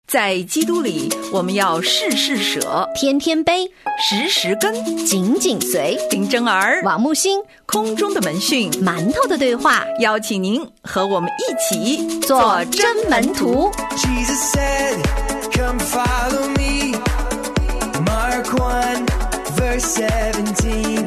在基督里，我们要事事舍， 天天悲， 时时跟， 紧紧随。 林真儿、 王木星， 空中的门讯， 馒头的对话， 邀请您和我们一起做真门徒。 Jesus said, come follow me. Mark 1, verse 17.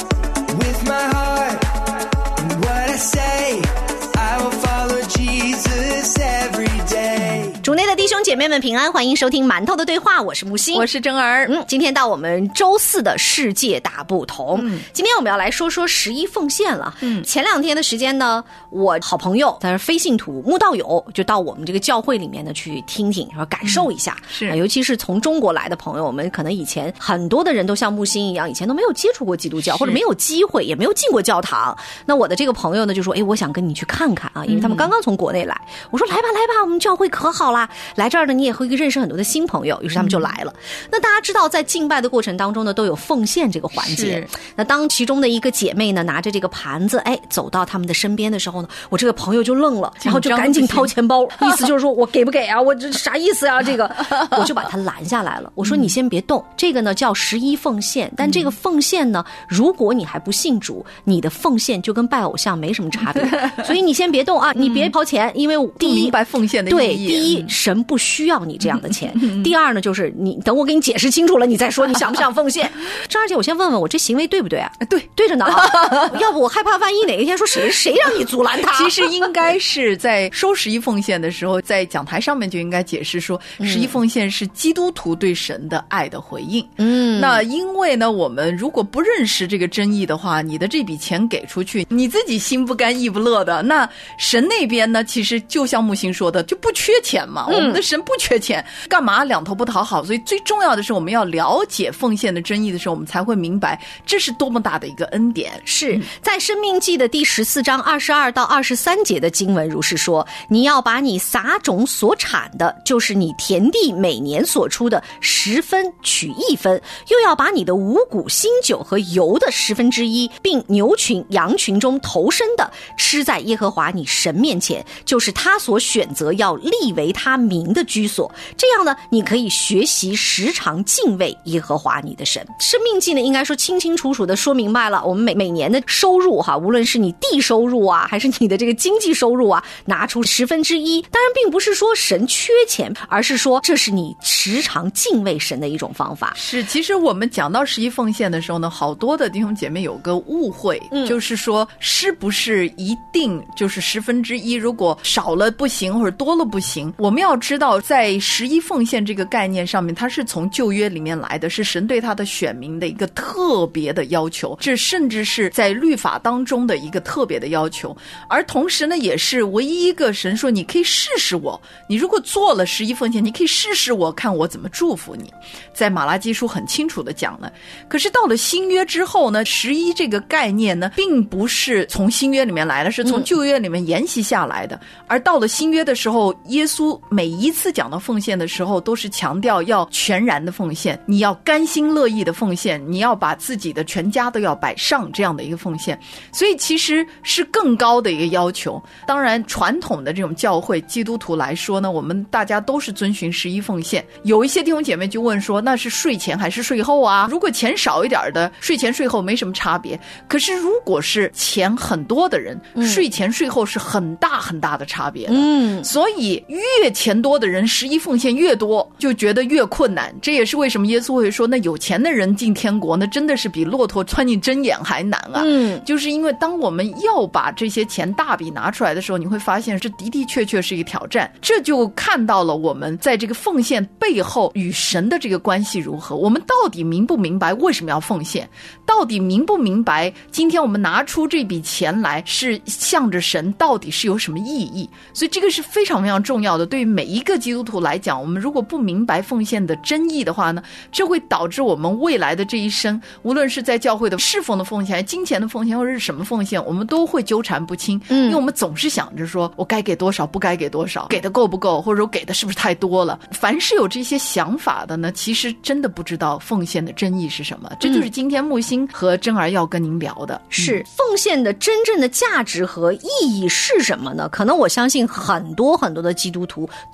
With my heart and what I say, I will follow Jesus every day. 主内的弟兄姐妹们平安，欢迎收听馒头的对话，我是木星， 我是真儿。 今天到我们周四的世界大不同。今天我们要来说说十一奉献了。前2天的时间呢，我好朋友他是非信徒慕道友，就到我们这个教会里面呢去听听，然后感受一下。 是， 尤其是从中国来的朋友，我们可能以前很多的人都像木星一样，以前都没有接触过基督教，或者没有机会，也没有进过教堂。那我的这个朋友呢就说，我想跟你去看看啊，因为他们刚刚从国内来。我说来吧，我们教会可好啦，来这儿呢你也会认识很多的新朋友，于是他们就来了。那大家知道在敬拜的过程当中呢都有奉献这个环节。那当其中的一个姐妹呢拿着这个盘子走到他们的身边的时候呢，我这个朋友就愣了，然后就赶紧掏钱包，意思就是说我给不给啊，我这啥意思啊，这个我就把他拦下来了。我说你先别动，这个呢叫11奉献，但这个奉献呢如果你还不信主，你的奉献就跟拜偶像没什么差别，所以你先别动啊，你别掏钱，因为第一不明白奉献的意义。 对，第一神不需要你这样的钱，第二呢就是你等我给你解释清楚了你再说你想不想奉献。张二姐，我先问问我这行为对不对啊？对着呢啊，要不我害怕万一哪一天说谁让你阻拦他。 其实应该是在收11奉献的时候，在讲台上面就应该解释说11奉献是基督徒对神的爱的回应。那因为呢我们如果不认识这个真意的话，你的这笔钱给出去，你自己心不甘意不乐的，那神那边呢其实就像木星说的就不缺钱嘛，我们的神不缺钱，干嘛两头不讨好。所以最重要的是我们要了解奉献的真意的时候，我们才会明白这是多么大的一个恩典。 是在申命记的第14章22到23节的经文如是说，你要把你撒种所产的，就是你田地每年所出的10分取1分，又要把你的五谷新酒和油的1/10，并牛群羊群中头生的吃在耶和华你神面前，就是他所选择要立为他名的居所。这样呢你可以学习时常敬畏耶和华你的神。申命记呢应该说清清楚楚的说明白了，我们每年的收入哈，无论是你地收入啊还是你的这个经济收入啊，拿出1/10。当然并不是说神缺钱，而是说这是你时常敬畏神的一种方法。 是，其实我们讲到11奉献的时候呢，好多的弟兄姐妹有个误会，就是说是不是一定就是1/10，如果少了不行或者多了不行。我们要知道在11奉献这个概念上面，它是从旧约里面来的，是神对他的选民的一个特别的要求，这甚至是在律法当中的一个特别的要求。而同时呢也是唯一一个神说你可以试试我，你如果做了11奉献，你可以试试我，看我怎么祝福你。在马拉基书很清楚的讲了。可是到了新约之后呢，11这个概念呢并不是从新约里面来的，是从旧约里面沿袭下来的。而到了新约的时候，耶稣每一次讲到奉献的时候都是强调要全然的奉献，你要甘心乐意的奉献，你要把自己的全家都要摆上，这样的一个奉献。所以其实是更高的一个要求。当然传统的这种教会基督徒来说呢，我们大家都是遵循11奉献。有一些弟兄姐妹就问说，那是税前还是税后啊？如果钱少一点的，税前税后没什么差别。可是如果是钱很多的人，税前税后是很大很大的差别的。所以越钱多的人11奉献越多，就觉得越困难。这也是为什么耶稣会说，那有钱的人进天国，那真的是比骆驼穿进针眼还难啊。就是因为当我们要把这些钱大笔拿出来的时候，你会发现这的的确确是一个挑战。这就看到了我们在这个奉献背后与神的这个关系如何，我们到底明不明白为什么要奉献，到底明不明白今天我们拿出这笔钱来是向着神，到底是有什么意义。所以这个是非常非常重要的。对于每一个基督徒来讲，我们如果不明白奉献的真意的话呢，这会导致我们未来的这一生，无论是在教会的侍奉的奉献、金钱的奉献或者是什么奉献，我们都会纠缠不清。因为我们总是想着说我该给多少，不该给多少，给的够不够，或者说给的是不是太多了。凡是有这些想法的呢，其实真的不知道奉献的真意是什么。这就是今天木星和真儿要跟您聊的。 是奉献的真正的价值和意义是什么呢？可能我相信很多很多的基督徒都未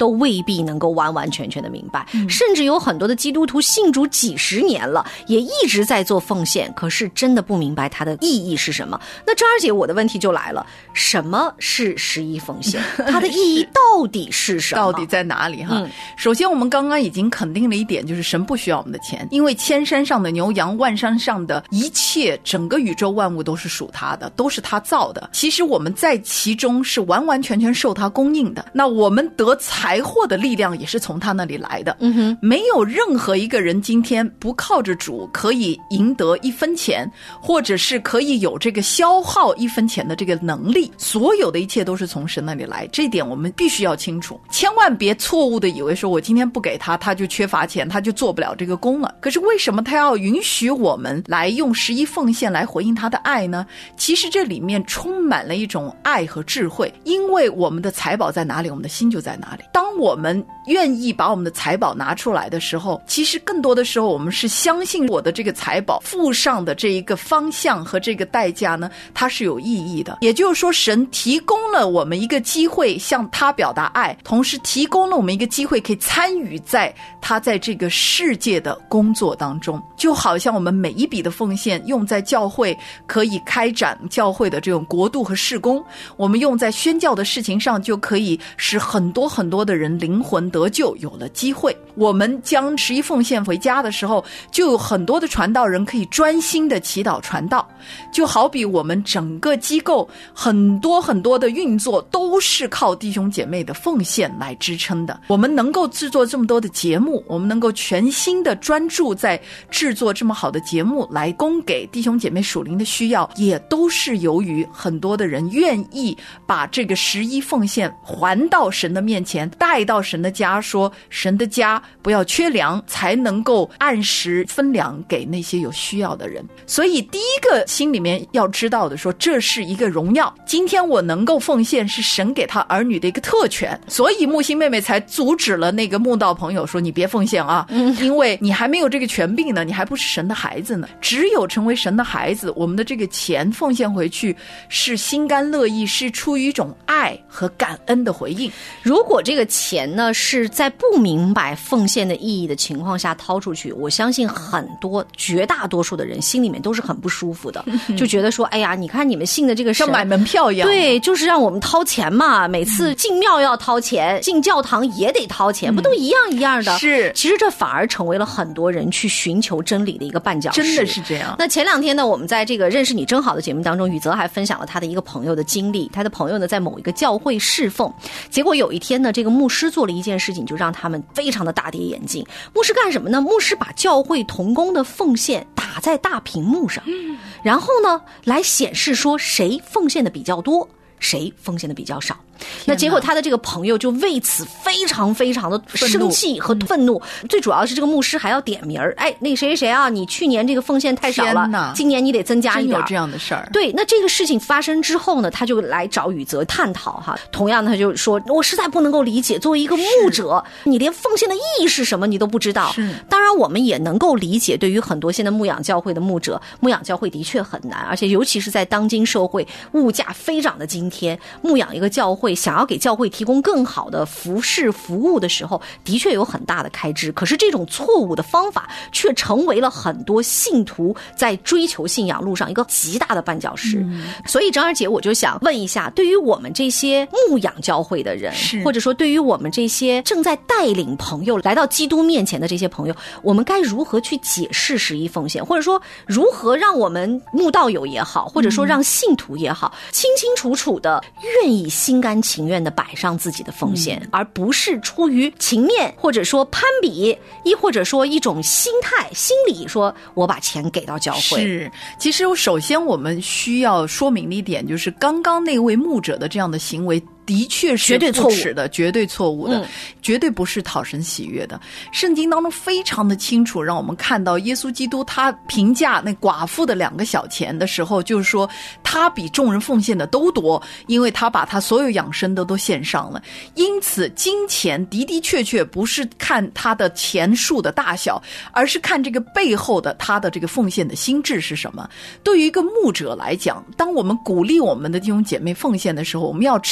必能够完完全全的明白。甚至有很多的基督徒信主几十年了，也一直在做奉献，可是真的不明白它的意义是什么。那张儿姐，我的问题就来了，什么是11奉献？它的意义到底是什么？ 到底在哪里哈？首先我们刚刚已经肯定了一点，就是神不需要我们的钱，因为千山上的牛羊，万山上的一切，整个宇宙万物都是属他的，都是他造的。其实我们在其中是完完全全受他供应的。那我们得财货的力量也是从他那里来的。没有任何一个人今天不靠着主可以赢得1分钱，或者是可以有这个消耗1分钱的这个能力。所有的一切都是从神那里来，这一点我们必须要清楚，千万别错误的以为说我今天不给他，他就缺乏钱，他就做不了这个工了。可是为什么他要允许我们来用11奉献来回应他的爱呢？其实这里面充满了一种爱和智慧，因为我们的财宝在哪里，我们的心就在哪里。当我们愿意把我们的财宝拿出来的时候，其实更多的时候我们是相信我的这个财宝付上的这一个方向和这个代价呢，它是有意义的。也就是说，神提供了我们一个机会向他表达爱，同时提供了我们一个机会可以参与在他在这个世界的工作当中。就好像我们每一笔的奉献用在教会，可以开展教会的这种国度和事工，我们用在宣教的事情上，就可以使很多很多的人灵魂得救，有了机会。我们将11奉献回家的时候，就有很多的传道人可以专心的祈祷传道。就好比我们整个机构很多很多的运作都是靠弟兄姐妹的奉献来支撑的。我们能够制作这么多的节目，我们能够全心的专注在制作这么好的节目来供给弟兄姐妹属灵的需要，也都是由于很多的人愿意把这个11奉献还到神的面前，带到神的家，说神的家不要缺粮，才能够按时分粮给那些有需要的人。所以第一个心里面要知道的，说这是一个荣耀，今天我能够奉献是神给他儿女的一个特权。所以木星妹妹才阻止了那个慕道朋友说你别奉献啊，因为你还没有这个权柄呢，你还不是神的孩子呢。只有成为神的孩子，我们的这个钱奉献回去是心甘乐意，是出于一种爱和感恩的回应。 如果这个钱呢是在不明白奉献的意义的情况下掏出去，我相信很多绝大多数的人心里面都是很不舒服的，就觉得说哎呀，你看你们信的这个神像买门票一样， 对，就是让我们掏钱嘛，每次进庙要掏钱，进教堂也得掏钱，不都一样一样的？ 是， 其实这反而成为了很多人去寻求真理的一个绊脚石， 真的是这样。 那前2天呢，我们在这个认识你真好的节目当中，宇泽还分享了他的一个朋友的经历。他的朋友呢在某一个教会侍奉，结果有一天呢，这个牧师做了一件事情，就让他们非常的大跌眼镜。牧师干什么呢？牧师把教会同工的奉献打在大屏幕上，然后呢来显示说谁奉献的比较多，谁奉献的比较少。那结果他的这个朋友就为此非常非常的生气和愤怒，最主要是这个牧师还要点名儿，哎，那谁谁谁啊，你去年这个奉献太少了，今年你得增加一点。 真有这样的事儿。 对，那这个事情发生之后呢，他就来找宇泽探讨哈。同样他就说，我实在不能够理解，作为一个牧者，你连奉献的意义是什么你都不知道。当然我们也能够理解，对于很多现在牧养教会的牧者，牧养教会的确很难，而且尤其是在当今社会物价飞涨的今天，牧养一个教会，想要给教会提供更好的服侍服务的时候，的确有很大的开支。可是这种错误的方法却成为了很多信徒在追求信仰路上一个极大的绊脚石。所以张二姐，我就想问一下，对于我们这些牧养教会的人，或者说对于我们这些正在带领朋友来到基督面前的这些朋友，我们该如何去解释11奉献，或者说如何让我们牧道友也好，或者说让信徒也好，清清楚楚的愿意心甘情愿的摆上自己的奉献，而不是出于情面，或者说攀比，亦或者说一种心态心理，说我把钱给到教会。 是，其实首先我们需要说明的一点就是，刚刚那位牧者的这样的行为的确是不耻的，绝对错误的，绝对不是讨神喜悦的。圣经当中非常的清楚，让我们看到耶稣基督他评价那寡妇的2个小钱的时候，就是说他比众人奉献的都多，因为他把他所有养生的都献上了。因此金钱的的确确不是看他的钱数的大小，而是看这个背后的他的这个奉献的心智是什么。对于一个牧者来讲，当我们鼓励我们的弟兄姐妹奉献的时候，我们要知道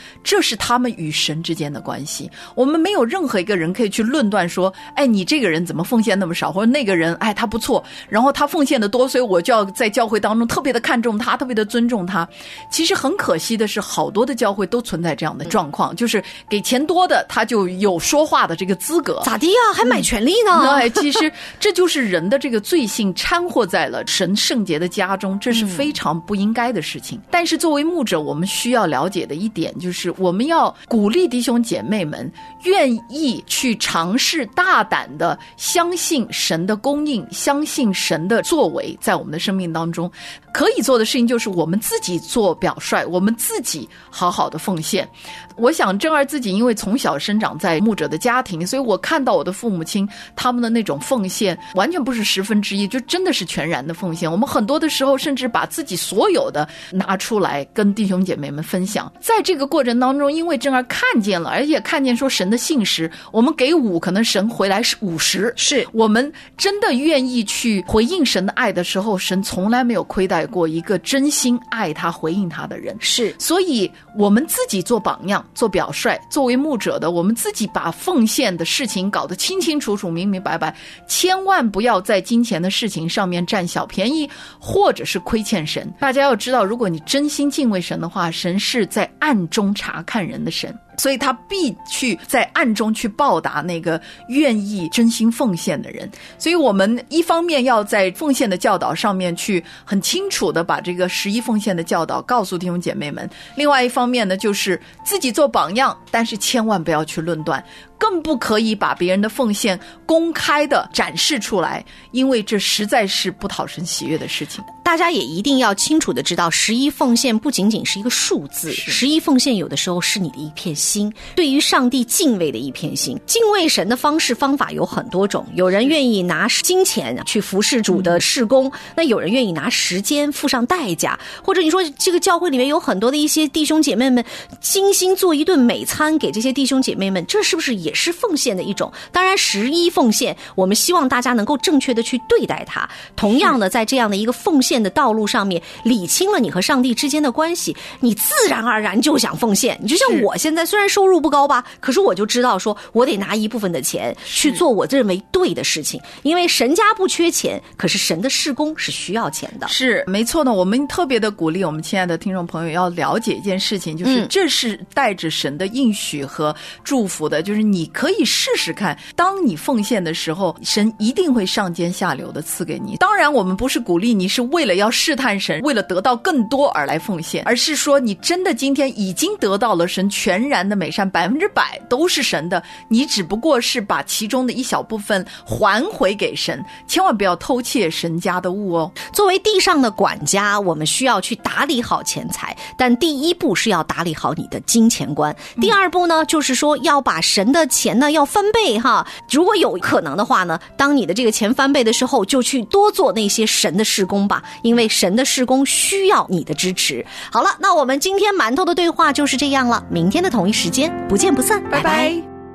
这是他们与神之间的关系。我们没有任何一个人可以去论断说，哎，你这个人怎么奉献那么少，或者那个人哎他不错，然后他奉献的多，所以我就要在教会当中特别的看重他，特别的尊重他。其实很可惜的是，好多的教会都存在这样的状况，就是给钱多的他就有说话的这个资格， 咋地啊，还买权利呢？ 对，其实这就是人的这个罪性掺和在了神圣洁的家中，这是非常不应该的事情。但是作为牧者，我们需要了解的一点就是，我们要鼓励弟兄姐妹们愿意去尝试大胆的相信神的供应，相信神的作为在我们的生命当中。可以做的事情就是我们自己做表率，我们自己好好的奉献。我想正儿自己因为从小生长在牧者的家庭，所以我看到我的父母亲他们的那种奉献完全不是1/10，就真的是全然的奉献。我们很多的时候甚至把自己所有的拿出来跟弟兄姐妹们分享。在这个过程当中，因为正儿看见了，而且看见说神的信实，我们给5，可能神回来是50， 是我们真的愿意去回应神的爱的时候，神从来没有亏待过一个真心爱他回应他的人。 是， 所以我们自己做榜样做表率，作为牧者的我们自己把奉献的事情搞得清清楚楚明明白白，千万不要在金钱的事情上面占小便宜或者是亏欠神。大家要知道，如果你真心敬畏神的话，神是在暗中查看人的神，所以他必去在暗中去报答那个愿意真心奉献的人。所以我们一方面要在奉献的教导上面去很清楚的把这个11奉献的教导告诉弟兄姐妹们，另外一方面呢，就是自己做榜样，但是千万不要去论断，更不可以把别人的奉献公开的展示出来，因为这实在是不讨神喜悦的事情。 大家也一定要清楚的知道，11奉献不仅仅是一个数字，11奉献有的时候是你的一片心，对于上帝敬畏的一片心。敬畏神的方式方法有很多种，有人愿意拿金钱去服侍主的事工，那有人愿意拿时间付上代价，或者你说这个教会里面有很多的一些弟兄姐妹们精心做一顿美餐给这些弟兄姐妹们，这是不是也是奉献的一种？当然11奉献我们希望大家能够正确的去对待它，同样的在这样的一个奉献的道路上面理清了你和上帝之间的关系，你自然而然就想奉献。你就像我现在虽然收入不高吧，可是我就知道说我得拿一部分的钱去做我认为对的事情，因为神家不缺钱，可是神的事工是需要钱的。 是没错呢，我们特别的鼓励我们亲爱的听众朋友要了解一件事情，就是这是带着神的应许和祝福的，就是你可以试试看，当你奉献的时候，神一定会上尖下流的赐给你。当然我们不是鼓励你是为了要试探神，为了得到更多而来奉献，而是说你真的今天已经得到了神全然的美善，100%都是神的，你只不过是把其中的一小部分还回给神，千万不要偷窃神家的物哦。 作为地上的管家，我们需要去打理好钱财，但第一步是要打理好你的金钱观，第二步呢，就是说要把神的钱呢要翻倍哈。如果有可能的话呢，当你的这个钱翻倍的时候，就去多做那些神的事工吧，因为神的事工需要你的支持。好了，那我们今天馒头的对话就是这样了，明天的同一时间不见不散，拜拜。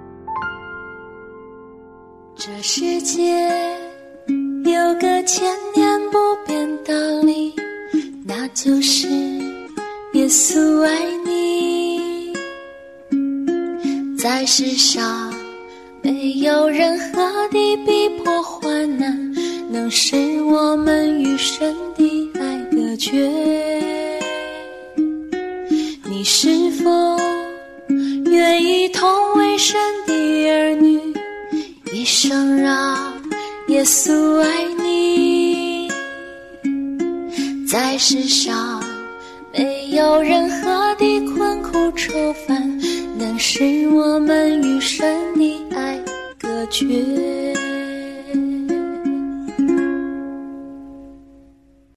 这世界有个千年不变道理，那就是耶稣爱你。在世上没有任何的逼迫患难能使我们与神的爱隔绝。你是否愿意同为神的儿女，一生让耶稣爱你？在世上没有任何的困苦愁烦能使我们与神的爱隔绝。